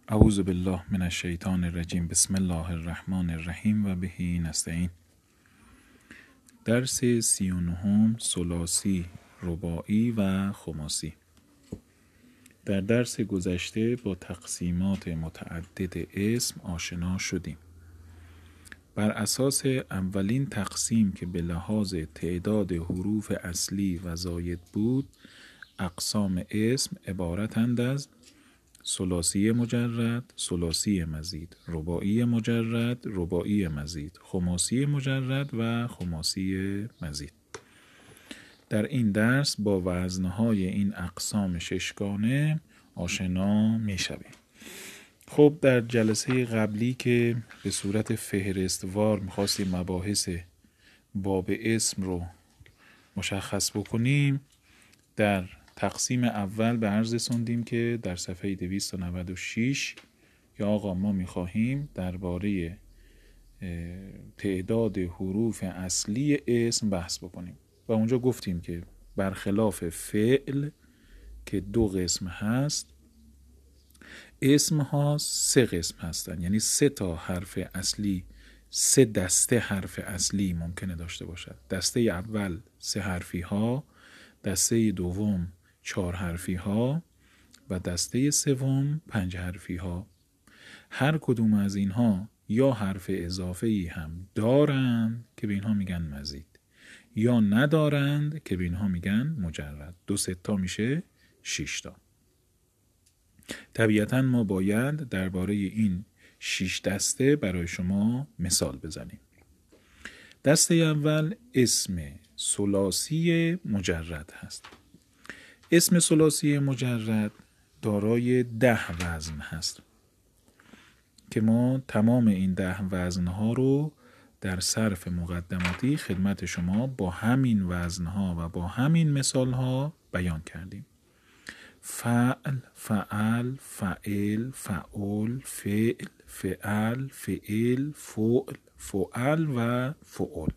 اعوذ بالله من الشیطان الرجیم. بسم الله الرحمن الرحیم و به نستعین. درس 39 ثلاثی، رباعی و خماسی. در درس گذشته با تقسیمات متعدد اسم آشنا شدیم. بر اساس اولین تقسیم که به لحاظ تعداد حروف اصلی و زاید بود، اقسام اسم عبارتند از ثلاثی مجرد، ثلاثی مزید، رباعی مجرد، رباعی مزید، خماسی مجرد و خماسی مزید. در این درس با وزنهای این اقسام ششگانه آشنا می شویم. خب در جلسه قبلی که به صورت فهرستوار می‌خواستیم مباحث باب اسم رو مشخص بکنیم، در تقسیم اول به عرض رسوندیم که در صفحه 296 یا آقا ما می‌خواهیم درباره تعداد حروف اصلی اسم بحث بکنیم و اونجا گفتیم که برخلاف فعل که 2 قسم هست، اسم ها 3 قسم هستن، یعنی 3 تا حرف اصلی، 3 دسته حرف اصلی ممکنه داشته باشد. دسته اول 3 حرفی ها، دسته دوم 4 حرفی ها و دسته سوم 5 حرفی ها. هر کدوم از اینها یا حرف اضافه‌ای هم دارند که به اینها میگن مزید، یا ندارند که به اینها میگن مجرد. 2 3 تا میشه 6 تا. طبیعتاً ما باید درباره این 6 دسته برای شما مثال بزنیم. دسته اول اسم ثلاثی مجرد هست. اسم ثلاثی مجرد دارای 10 وزن هست که ما تمام این 10 وزنها رو در صرف مقدماتی خدمت شما با همین وزنها و با همین مثالها بیان کردیم. فعل، فعل، فعل، فعول، فعل، فعل، فعل، فعل، فعل و فعول.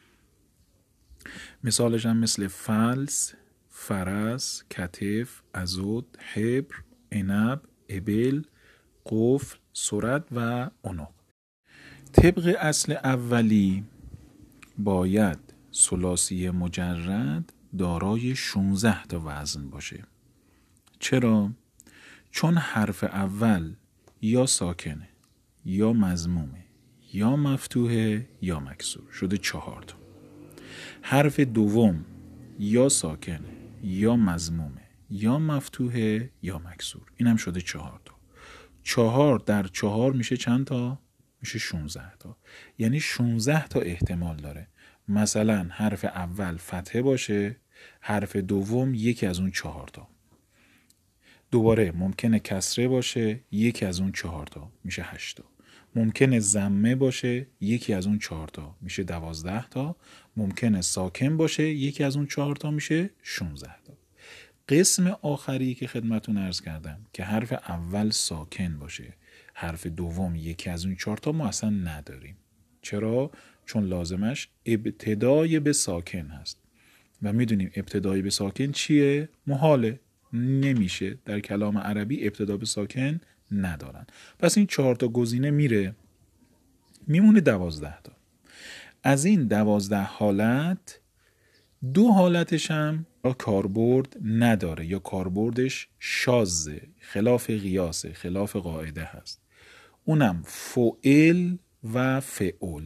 مثالش هم مثل فلس، فرس، کتف، عضد، حبر، عنب، ابل، قفل، صورت و عنق. طبق اصل اولی باید ثلاثی مجرد دارای 16 تا وزن باشه. چرا؟ چون حرف اول یا ساکنه یا مضمومه یا مفتوحه یا مکسور، شده 4 تا. حرف دوم یا ساکنه یا مضمومه یا مفتوحه یا مکسور، اینم شده 4 تا. 4 در 4 میشه چند تا؟ میشه 16 تا. یعنی 16 تا احتمال داره. مثلا حرف اول فتحه باشه، حرف دوم یکی از اون 4 تا. دوباره ممکنه کسره باشه، یکی از اون 4 تا میشه 8 تا. ممکنه ضمه باشه، یکی از اون 4 تا میشه 12 تا. ممکنه ساکن باشه، یکی از اون 4 تا میشه 16 تا. قسم آخری که خدمتون عرض کردم که حرف اول ساکن باشه، حرف دوم یکی از اون 4 تا ما اصلا نداریم. چرا؟ چون لازمش ابتدای به ساکن هست و میدونیم ابتدای به ساکن چیه؟ محاله، نمیشه. در کلام عربی ابتدا به ساکن ندارن. پس این 4 تا گزینه میمونه 12 تا. از این 12 حالت 2 حالتش هم کاربرد نداره یا کاربردش شاذه، خلاف قیاسه، خلاف قاعده هست. اونم فعل و فعول.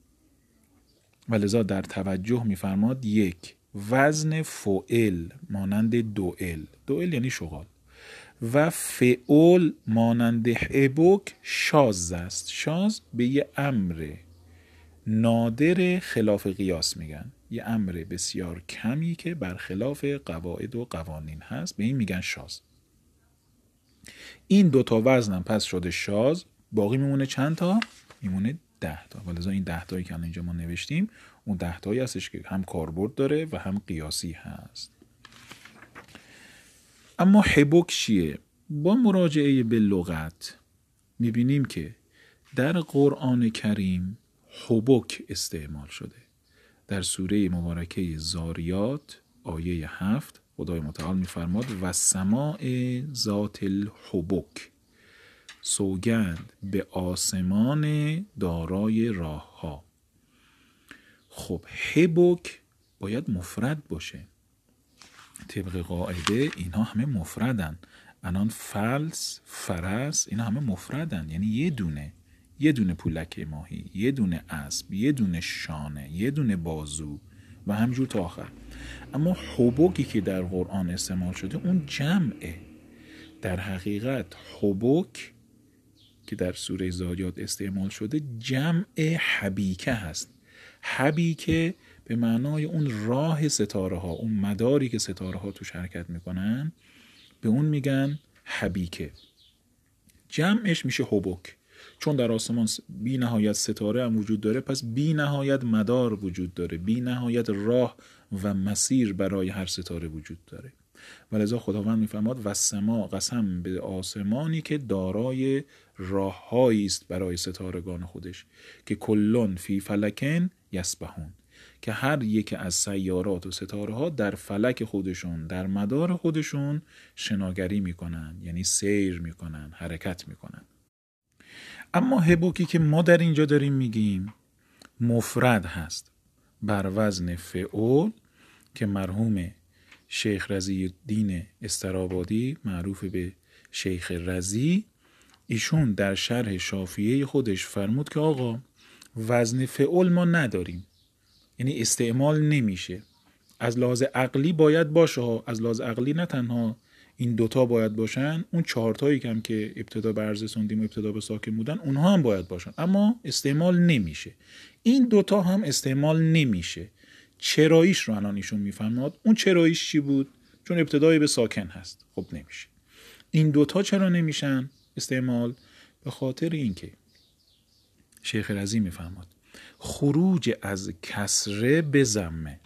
ولذا در توجه میفرماد 1 وزن فعل مانند دوئل، دوئل یعنی شغال، و فعول مانند حبک شاذ است. شاذ به یه امر نادر خلاف قیاس میگن، یه امر بسیار کمی که برخلاف قواعد و قوانین هست، به این میگن شاذ. این 2 تا وزنم پس شده شاذ. باقی میمونه چند تا؟ میمونه 10 تا. ولذا این 10 تایی که الان اینجا ما نوشتیم اون 10 تایی هستش که هم کاربرد داره و هم قیاسی هست. اما حبک چیه؟ با مراجعه به لغت میبینیم که در قرآن کریم حبک استعمال شده. در سوره مبارکه زاریات آیه 7 خدای متعال میفرماد و سماع ذات الحبک، سوگند به آسمان دارای راه ها. خب حبک باید مفرد باشه. طبق قاعده اینها همه مفردن. الان فلس، فرس، اینا همه مفردن، یعنی یه دونه پولک ماهی، یه دونه اسب، یه دونه شانه، یه دونه بازو و همجور تا آخر. اما حبکی که در قرآن استعمال شده اون جمعه. در حقیقت حبک که در سوره زاریات استعمال شده جمع حبیکه هست. حبیکه به معنای اون راه ستاره ها، اون مداری که ستاره ها توش حرکت میکنن، به اون میگن حبیکه. جمعش میشه حبک. چون در آسمان بی نهایت ستاره هم وجود داره، پس بی نهایت مدار وجود داره، بی نهایت راه و مسیر برای هر ستاره وجود داره. ولذا خداوند میفرماد و السماء، قسم به آسمانی که دارای راههایی است برای ستارگان خودش، که کلون فی فلکن یسبحون، که هر یک از سیارات و ستاره ها در فلک خودشون، در مدار خودشون شناگری میکنن، یعنی سیر میکنن، حرکت میکنن. اما حبکی که ما در اینجا داریم میگیم مفرد هست، بر وزن فعول، که مرحوم شیخ رضی الدین استرابادی معروف به شیخ رضی، ایشون در شرح شافیه خودش فرمود که آقا وزن فعول ما نداریم، یعنی استعمال نمیشه. از لحاظ عقلی باید باشه، از لحاظ عقلی نه تنها این دوتا باید باشن، اون چهارتایی که هم که ابتدا به عرض سوندیم و ابتدا به ساکن بودن اونها هم باید باشن، اما استعمال نمیشه. این دوتا هم استعمال نمیشه. چراییش رو الان ایشون میفهماد. اون چراییش چی بود؟ چون ابتدای به ساکن هست، خب نمیشه. این دوتا چرا نمیشن استعمال؟ به خاطر اینکه شیخ رضی میفهماد خروج از کسره به ضمه،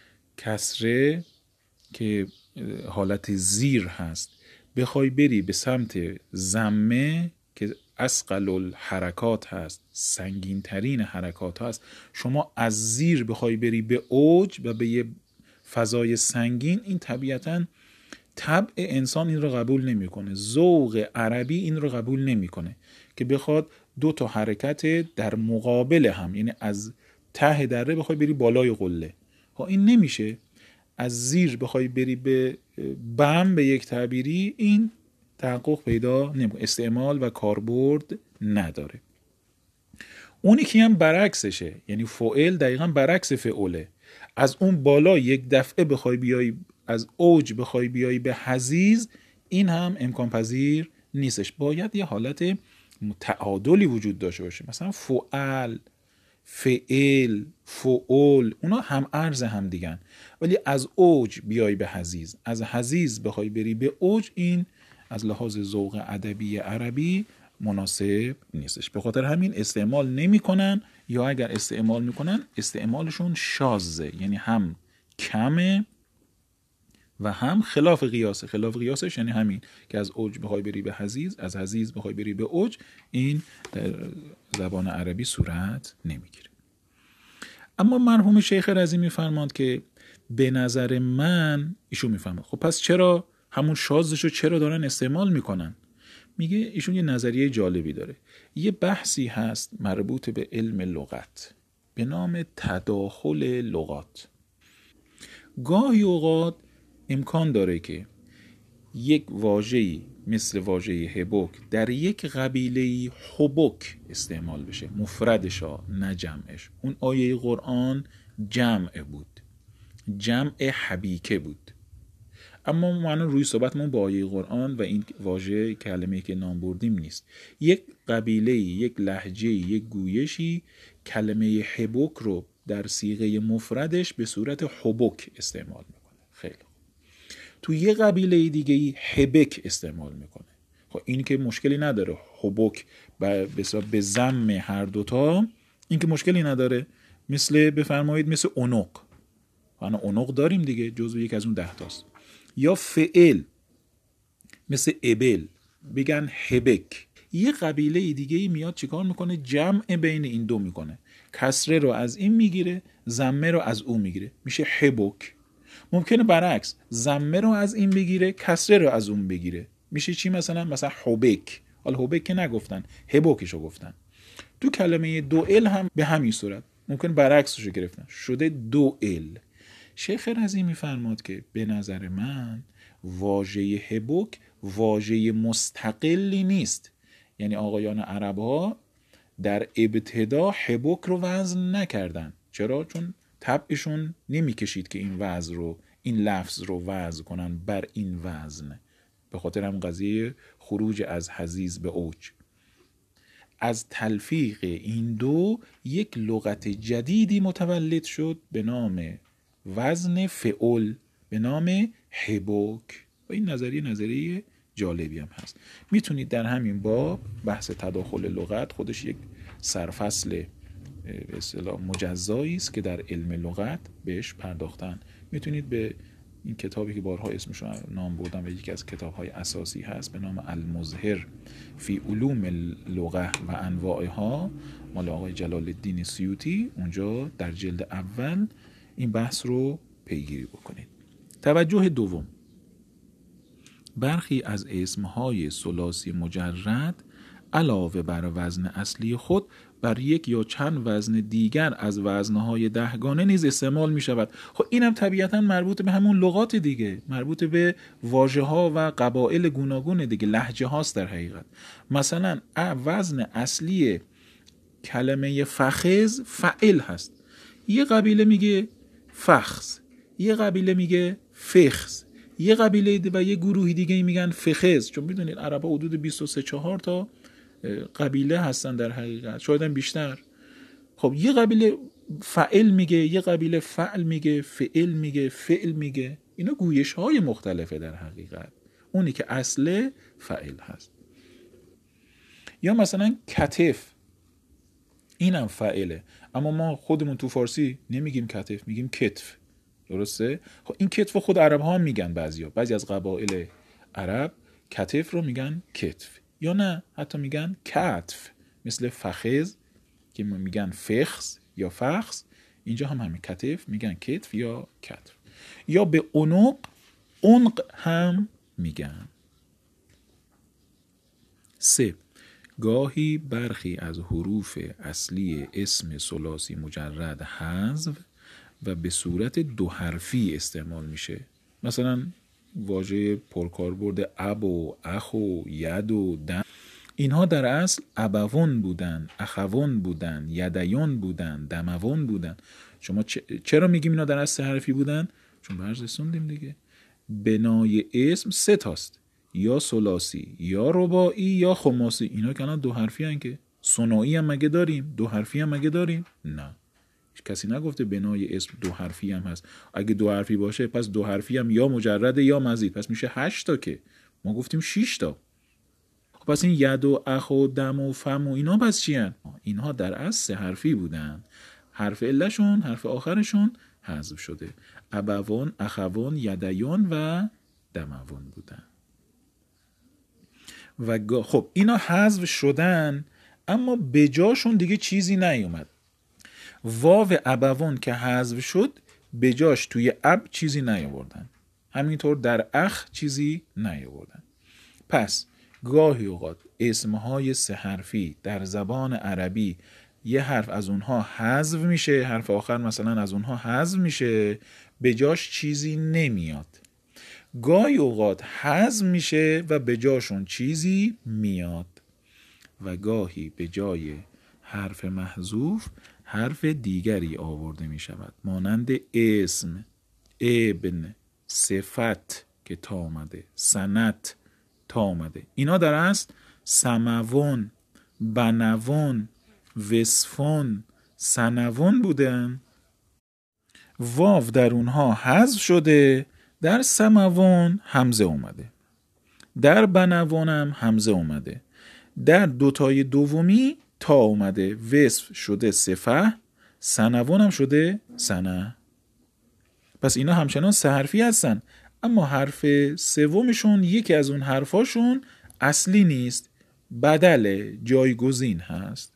کسره که حالت زیر هست، بخوای بری به سمت ضمه که اثقل الحرکات هست، سنگین ترین حرکات هست، شما از زیر بخوای بری به اوج و به یه فضای سنگین، این طبیعتاً طبع انسان این رو قبول نمیکنه، ذوق عربی این رو قبول نمیکنه که بخواد دو تا حرکت در مقابل هم، یعنی از ته دره بخوای بری بالای قله، ها این نمیشه. از زیر بخوای بری به بم، به یک تعبیری، این تحقق پیدا نمیکنه، استعمال و کاربرد نداره. اونی که هم برعکسشه، یعنی فعل دقیقاً برعکس فعله. از اون بالا یک دفعه بخوای بیای، از اوج بخوای بیای به حضیض، این هم امکان پذیر نیستش. باید یه حالت تعادلی وجود داشته باشه. مثلا فعل، فعل، فعول، اونا هم عرض هم دیگن، ولی از اوج بیای به حضیض، از حضیض بخوای بری به اوج، این از لحاظ ذوق ادبی عربی مناسب نیستش. به خاطر همین استعمال نمی‌کنن، یا اگر استعمال میکنن استعمالشون شاذه، یعنی هم کمه و هم خلاف قیاسه. خلاف قیاسش یعنی همین که از اوج بخوای بری به حضیض، از حضیض بخوای بری به اوج، این در زبان عربی صورت نمیگیره. اما مرحوم شیخ رضی میفرماند که به نظر من، ایشون میفرماد خب پس چرا همون شاذشو چرا دارن استعمال میکنن؟ میگه ایشون یه نظریه جالبی داره. یه بحثی هست مربوط به علم لغت به نام تداخل لغات. گاهی اوقات امکان داره که یک واژه‌ای مثل واژه حبک در یک قبیله‌ای حبک استعمال بشه، مفردشا نه جمعش. اون آیه قرآن جمع بود، جمع حبیکه بود، اما ما روی صحبتمون با آیه قرآن و این واژه کلمه‌ای که نام بردیم نیست. یک قبیله‌ای، یک لهجه‌ای، یک گویشی کلمه حبک رو در صیغه مفردش به صورت حبک استعمال میکنه. خیلی تو یه قبیله دیگه حبک استعمال میکنه. خب این که مشکلی نداره، حبک به ضم هر دوتا این که مشکلی نداره. مثل بفرمایید مثل عنق، انا عنق داریم دیگه، جزو یک از اون 10 تاست. یا فعل مثل ابل، بگن حبک. یه قبیله دیگه میاد چیکار میکنه؟ جمع بین این دو میکنه، کسره رو از این میگیره، ضمه رو از اون میگیره، میشه حبک. ممکنه برعکس، ضمه رو از این بگیره، کسره رو از اون بگیره، میشه چی؟ مثلا حبک. حالا هوبک که نگفتن، هبوکشو گفتن. تو کلمه دوئل هم به همین صورت، ممکن برعکسش رو گرفتن، شده دوئل. شیخ رضی میفرماد که به نظر من واژه هبوک واژه مستقلی نیست. یعنی آقایان عرب ها در ابتدا هبوک رو وزن نکردن. چرا؟ چون طبعشون نمیکشید که این لفظ رو وزن کنن بر این وزن. به خاطر هم قضیه خروج از حضیض به اوج. از تلفیق این دو یک لغت جدیدی متولد شد به نام وزن فعل، به نام هبوک. و این نظریه جالبی هم هست. میتونید در همین باب بحث تداخل لغت خودش یک سرفصل به اصطلاح مجزایی است که در علم لغت بهش پرداختن. میتونید به این کتابی که بارها اسمش رو نام بردم و یکی از کتاب‌های اساسی هست به نام المظهر فی علوم اللغه و انواعها، مال آقای جلال الدین سیوطی، اونجا در جلد اول این بحث رو پیگیری بکنید. توجه دوم، برخی از اسمهای ثلاثی مجرد علاوه بر وزن اصلی خود بر یک یا چند وزن دیگر از وزنهای دهگانه نیز استعمال می شود. خب اینم طبیعتا مربوط به همون لغات دیگه، مربوط به واژه ها و قبایل گوناگون دیگه، لهجه هاست در حقیقت. مثلا وزن اصلی کلمه فخذ فعل هست. یه قبیله میگه فخذ، یه قبیله میگه فخذ، یه قبیله و یه گروهی دیگه میگن فخذ. چون میدونید عربا حدود 23-24 تا قبیله هستن در حقیقت، شاید هم بیشتر. خب یه قبیله فعل میگه، یه قبیله فعل میگه، فعل میگه، فعل میگه. اینا گویش های مختلفه در حقیقت. اونی که اصل فعل هست. یا مثلا کتف، اینم فعله، اما ما خودمون تو فارسی نمیگیم کتف، میگیم کتف. درسته؟ خب این کتف خود عرب ها میگن، بعضی از قبایل عرب کتف رو میگن کتف، یا نه حتی میگن کتف، مثل فخذ که میگن فخذ یا فخذ، اینجا هم همین کتف میگن کتف یا کتف. یا به عنق هم میگن. 3. گاهی برخی از حروف اصلی اسم ثلاثی مجرد حذف و به صورت 2 حرفی استعمال میشه. مثلا واژه پرکاربرد اب و اخ و ید و دم، اینها در اصل ابوون بودن، اخوون بودن، یدیون بودن، دموون بودن. شما چرا میگیم اینا در اصل 3 حرفی بودن؟ چون برز رسوندیم دیگه. بنای اسم 3 تاست، یا ثلاثی یا رباعی یا خماسی. اینا که الان 2 حرفی هن که. ثنایی هم مگه داریم؟ 2 حرفی هم مگه داریم؟ نه، کسی نگفته بنای اسم 2 حرفی هم هست. اگه 2 حرفی باشه پس 2 حرفی هم یا مجرد یا مزید، پس میشه 8 تا، که ما گفتیم 6 تا. خب پس این ید و اخ و دم و فم و اینا پس چی هن؟ اینها در اصل 3 حرفی بودن، حرف علشون، حرف آخرشون حذف شده. ابوون، اخوون، یدیون و دموون بودن. و خب اینا حذف شدن، اما به جاشون دیگه چیزی نیومد. واو ابوون که حذف شد، به جاش توی اب چیزی نیاوردن، همینطور در اخ چیزی نیاوردن. پس گاهی اوقات اسمهای 3 حرفی در زبان عربی یه حرف از اونها حذف میشه، حرف آخر مثلا از اونها حذف میشه، به جاش چیزی نمیاد. گاهی اوقات حذف میشه و به جاشون چیزی میاد. و گاهی به جای حرف محذوف حرف دیگری آورده می شود، مانند اسم، ابن، صفت که تا آمده، سنت تا آمده. اینا در اصل سموون، بنوون، وصفون، سنوون بودن. واو در اونها حذف شده، در سموون همزه اومده، در بنوون هم همزه اومده، در 2 تای دومی تا اومده، وصف شده صفه، سنوون هم شده سنه. پس اینا همچنان 3 حرفی هستن، اما حرف سومشون یکی از اون حرفاشون اصلی نیست، بدل، جایگزین هست.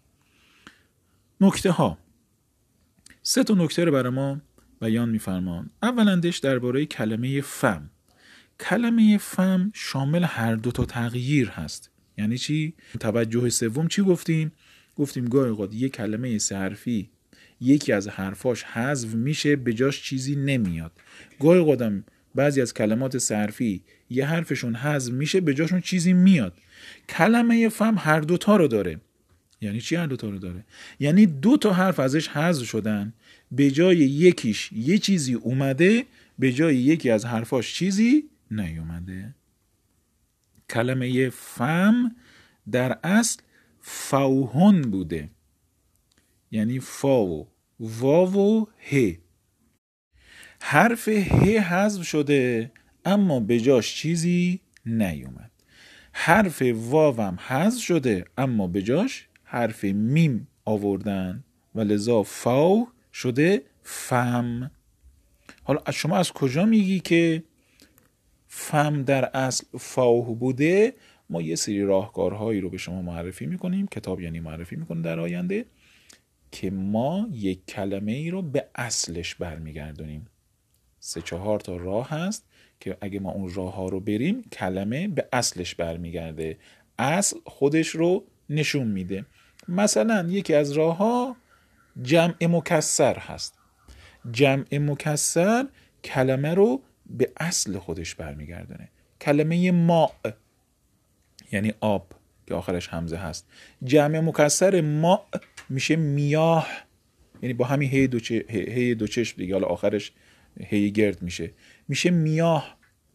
نکته ها 3 تا نکته رو برای ما بیان می‌فرمان. اولندش درباره کلمه فم. کلمه فم شامل هر 2 تا تغییر هست، یعنی چی؟ توجه سوم چی گفتیم؟ گفتیم گاهی اوقات یک کلمه سه حرفی یکی از حرفاش حذف میشه به جاش چیزی نمیاد. گاهی اوقات بعضی از کلمات سه حرفی یه حرفشون حذف میشه به جاشون چیزی میاد. کلمه فم هر دوتا رو داره. یعنی چی هر دوتا رو داره؟ یعنی 2 تا حرف ازش حذف شدن، به جای یکیش یه چیزی اومده، به جای یکی از حرفاش چیزی نیومده. کلمه فم در اصل فوهن بوده، یعنی فا و واو و ه. حرف ه حذف شده اما به جاش چیزی نیومد. حرف واو هم حذف شده اما به جاش حرف میم آوردن و لذا فاو شده فم. حالا شما از کجا میگی که فم در اصل فاو بوده؟ ما یه سری راهکارهایی رو به شما معرفی میکنیم، کتاب یعنی معرفی میکنه در آینده، که ما یک کلمه ای رو به اصلش برمیگردونیم. 3-4 تا راه هست که اگه ما اون راه ها رو بریم کلمه به اصلش برمیگرده، اصل خودش رو نشون میده. مثلا یکی از راه ها جمع مکسر هست. جمع مکسر کلمه رو به اصل خودش برمیگردونه. کلمه ماء یعنی آب که آخرش همزه هست، جمع مکسر ماء میشه میاه، یعنی با همین هی دو چشم دیگه، حالا آخرش هی گرد میشه میاه.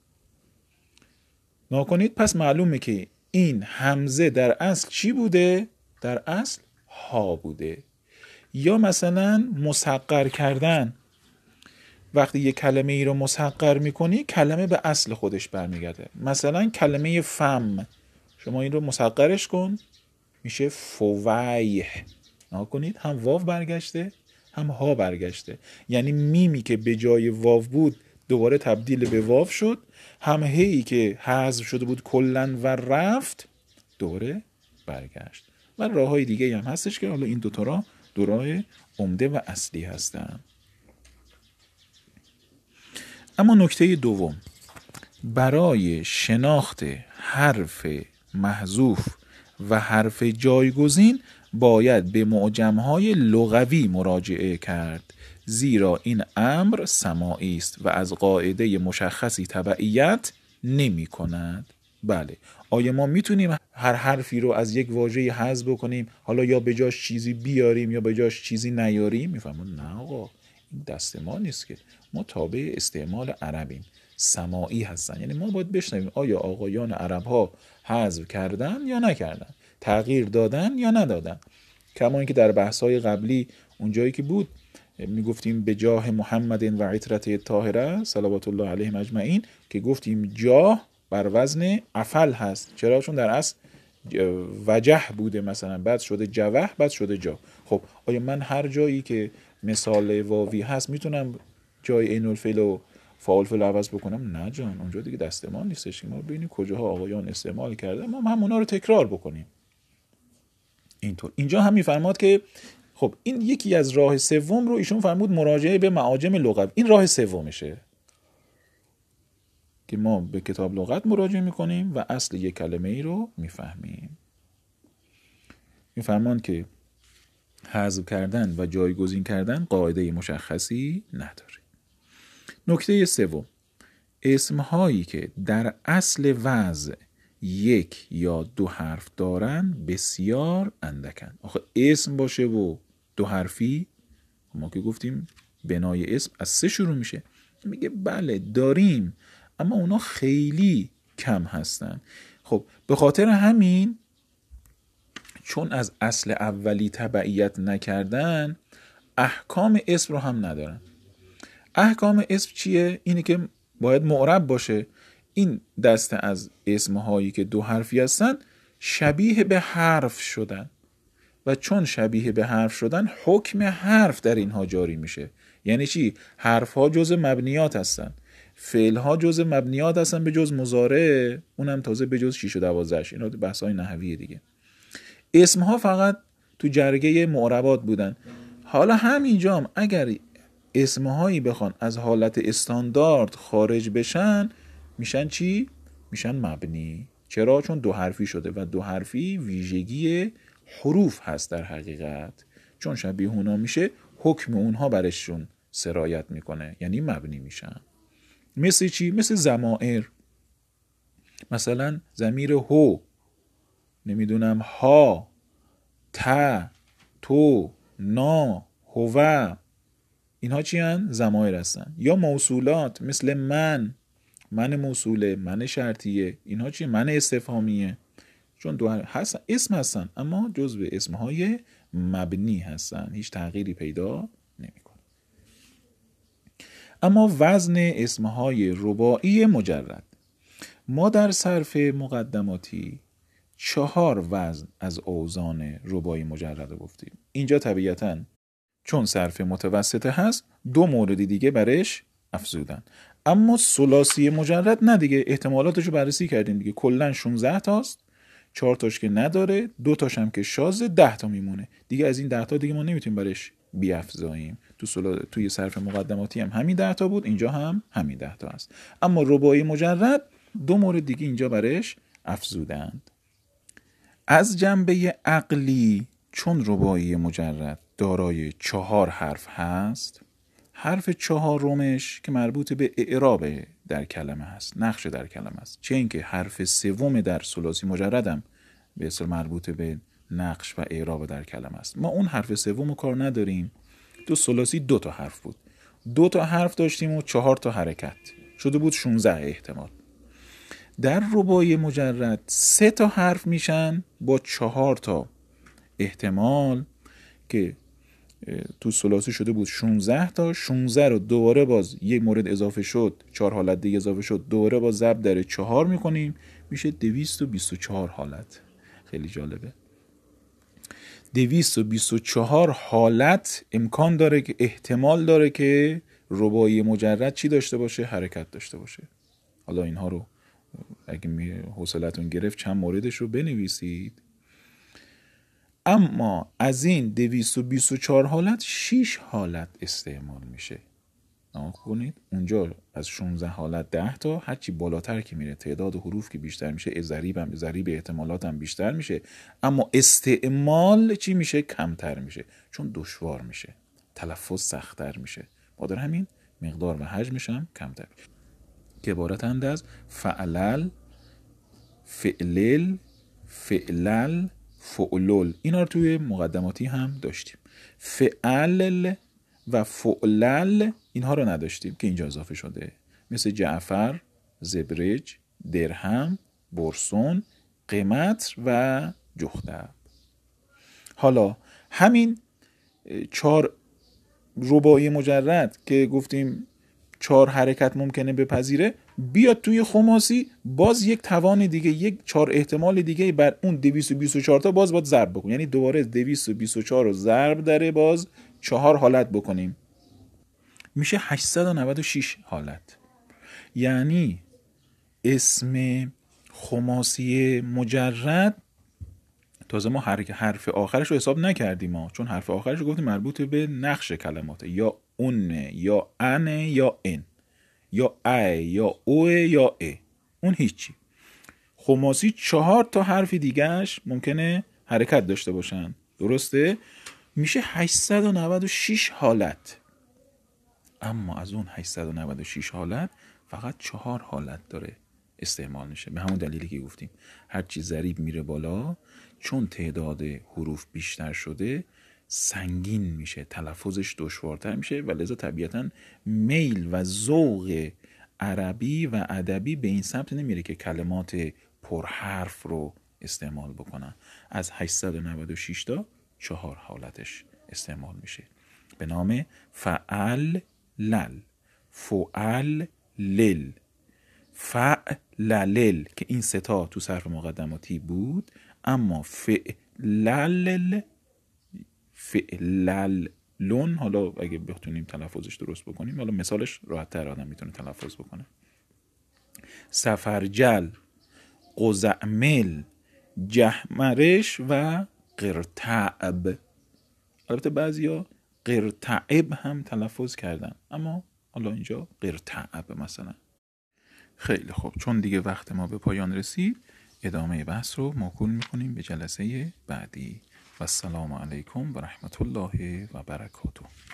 ناکنید پس معلومه که این همزه در اصل چی بوده؟ در اصل ها بوده. یا مثلا مصغر کردن، وقتی یه کلمه ای رو مصغر میکنی کلمه به اصل خودش برمیگرده. مثلا کلمه فم، شما این رو مصغرش کن میشه فویح. ناکنید هم واو برگشته هم ها برگشته، یعنی میمی که به جای واو بود دوباره تبدیل به واو شد، هم هی که حذف شده بود کلن و رفت دوباره برگشت. و راه های دیگه هم هستش که حالا این 2 تا راه 2 راه عمده و اصلی هستن. اما نکته دوم، برای شناخت حرف محذوف و حرف جایگزین باید به معجم‌های لغوی مراجعه کرد، زیرا این امر سماعی است و از قاعده مشخصی تبعیت نمی کند. بله، آیا ما میتونیم هر حرفی رو از یک واژه حذف بکنیم، حالا یا به جاش چیزی بیاریم یا به جاش چیزی نیاریم؟ میفهمون نه آقا، این دست ما نیست که، ما تابع استعمال عربیم، سماعی هستن. یعنی ما باید بشنویم آیا آقایان عرب ها حذف کردن یا نکردن، تغییر دادن یا ندادن. کما اینکه در بحث‌های قبلی اونجایی که بود میگفتیم به جاه محمد و عطرت طاهره صلوات الله علیهم اجمعین، که گفتیم جاه بر وزن افعل هست. چرا؟ چون در اصل وجه بوده، مثلا بعد شده جوه بعد شده جا. خب آیا من هر جایی که مثال واوی هست میتونم جای عین الفعل و فاعل فعل عوض بکنم؟ نه جان، اونجا دیگه دست ما نیستش. ما ببینیم کجاها آقایان استعمال کرده ما هم اونا رو تکرار بکنیم. اینطور اینجا هم میفرماد که خب این یکی از راه سوم رو ایشون فرمود مراجعه به معاجم لغوی. این راه سومشه که ما به کتاب لغت مراجعه میکنیم و اصل یک کلمه ای رو میفهمیم. میفرمان که حذف کردن و جایگزین کردن قاعده مشخصی نداره. نکته سوم، اسمهایی که در اصل وضع 1 یا 2 حرف دارن بسیار اندکن. آخه اسم باشه و 2 حرفی، ما که گفتیم بنای اسم از 3 شروع میشه. میگه بله داریم اما اونا خیلی کم هستن. خب به خاطر همین چون از اصل اولی تبعیت نکردن احکام اسم رو هم ندارن. احکام اسم چیه؟ اینه که باید معرب باشه. این دسته از اسمهایی که 2 حرفی هستن شبیه به حرف شدن و چون شبیه به حرف شدن حکم حرف در اینها جاری میشه. یعنی چی؟ حرف ها جزء مبنیات هستن، فعل ها جزء مبنیات هستن به جز مضارع، اونم تازه به جز 6 و 12. اینا بحث های نحویه دیگه. اسم ها فقط تو جرگه معربات بودن. حالا همینجا هم اگر اسمهایی بخوان از حالت استاندارد خارج بشن میشن چی؟ میشن مبنی. چرا؟ چون دو حرفی شده و دو حرفی ویژگی حروف هست در حقیقت. چون شبیه اونا میشه حکم اونها برشون سرایت میکنه، یعنی مبنی میشن. مثل چی؟ مثل ضمائر. مثلا ضمیر هو، نمیدونم ها، تا، تو، نا، هو، اینها چی هن؟ ضمائر هستن. یا موصولات مثل من موصوله، من شرطیه، اینها چیه؟ من استفهامیه. چون دو هستن، اسم هستن اما جزو اسمهای مبنی هستن، هیچ تغییری پیدا نمیکنه. اما وزن اسمهای رباعی مجرد، ما در صرف مقدماتی 4 وزن از اوزان رباعی مجرد رو گفتیم. اینجا طبیعتاً چون صرف متوسطه هست 2 مورد دیگه برش افزودن. اما ثلاثی مجرد نه دیگه، احتمالاتشو بررسی کردیم دیگه، کلن 16 تاست، 4 تاش که نداره، 2 تاش هم که شازه، 10 تا میمونه دیگه. از این 10 تا دیگه ما نمیتونیم برش بیافزاییم. توی صرف مقدماتی هم همین 10 تا بود، اینجا هم همین 10 تا هست. اما رباعی مجرد 2 مورد دیگه اینجا برش افزودند. از جنبه عقلی چون رباعی مجرد دارای 4 حرف هست، حرف 4مش که مربوط به اعراب در کلمه هست، نقش در کلمه هست، چه اینکه حرف 3 در ثلاثی مجردم به اصل مربوط به نقش و اعراب در کلمه است. ما اون حرف 3 رو کار نداریم. تو ثلاثی 2 تا حرف بود، 2 تا حرف داشتیم و 4 تا حرکت، شده بود 16 احتمال. در رباعی مجرد 3 تا حرف میشن با 4 تا احتمال که تو ثلاثی شده بود 16 تا. 16 رو دوباره باز یک مورد اضافه شد، 4 حالت دیگه اضافه شد، دوباره باز ضرب در 4 میکنیم، میشه 224 حالت. خیلی جالبه. 224 حالت امکان داره که، احتمال داره که رباعی مجرد چی داشته باشه؟ حرکت داشته باشه. حالا اینها رو اگه حوصلتون گرفت چند موردش رو بنویسید. اما از این 224 حالت 6 حالت استعمال میشه. نگاه کنید اونجا از 16 حالت 10 تا، هرچی بالاتر که میره تعداد حروف که بیشتر میشه، ضریب احتمالات هم بیشتر میشه، اما استعمال چی میشه؟ کمتر میشه، چون دشوار میشه، تلفظ سخت‌تر میشه، بخاطر همین مقدار و حجمش هم کمتر میشه. که عبارتند از فعلل، فعلل، فعلل، فعلل. اینا رو توی مقدماتی هم داشتیم. فعلل و فعلل اینها رو نداشتیم که اینجا اضافه شده، مثل جعفر، زبرج، درهم، برسون، قیمت و جختب. حالا همین 4 رباعی مجرد که گفتیم 4 حرکت ممکنه بپذیره، بیاد توی خماسی باز یک توان دیگه، یک 4 احتمال دیگه بر اون 224 تا باز باید ضرب بکنیم. یعنی دوباره 224 رو ضرب در باز 4 حالت بکنیم، میشه 896 حالت. یعنی اسم خماسی مجرد، تازه ما حرف آخرش رو حساب نکردیم چون حرف آخرش رو گفتیم مربوط به نقش کلمات، یا اون، یا ان، یا ان، یا ای، یا او، یا ا. اون هیچی. خماسی 4 تا حرف دیگهش ممکنه حرکت داشته باشن، درسته؟ میشه 896 حالت. اما از اون 896 حالت فقط 4 حالت داره استعمال میشه، به همون دلیلی که گفتیم هرچی ضریب میره بالا، چون تعداد حروف بیشتر شده سنگین میشه، تلفظش دشوارتر میشه و لذا طبیعتاً میل و ذوق عربی و ادبی به این سمت نمیره که کلمات پرحرف رو استعمال بکنن. از 896 تا 4 حالتش استعمال میشه به نام فعل لل، فعل لل، فعللل، که این 3 تا تو صرف مقدماتی بود. اما فعللل، فعللون، حالا اگه بتونیم تلفظش درست بکنیم، حالا مثالش راحت تر آدم میتونه تلفظ بکنه. سفرجل، قزعمل، جهمرش و قرتعب. البته بعضیا قرتعب هم تلفظ کردن، اما حالا اینجا قرتعب مثلا. خیلی خوب، چون دیگه وقت ما به پایان رسید ادامه بحث رو موکول میکنیم به جلسه بعدی و السلام علیکم و رحمت الله و برکاته.